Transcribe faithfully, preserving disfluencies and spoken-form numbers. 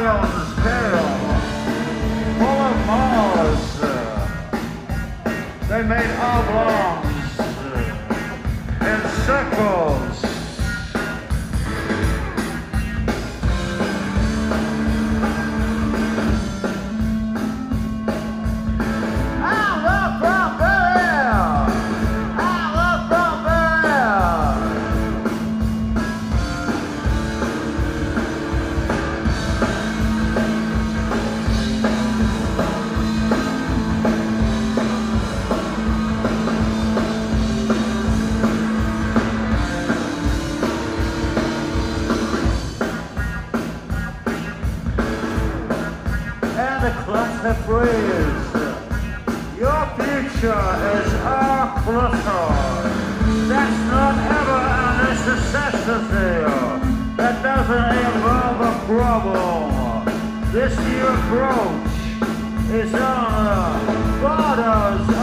lion's tail, full of maws. They made oblongs and circles. The phrase, your future is our clutter. That's not ever a necessity. That doesn't involve a problem. This new approach is on the borders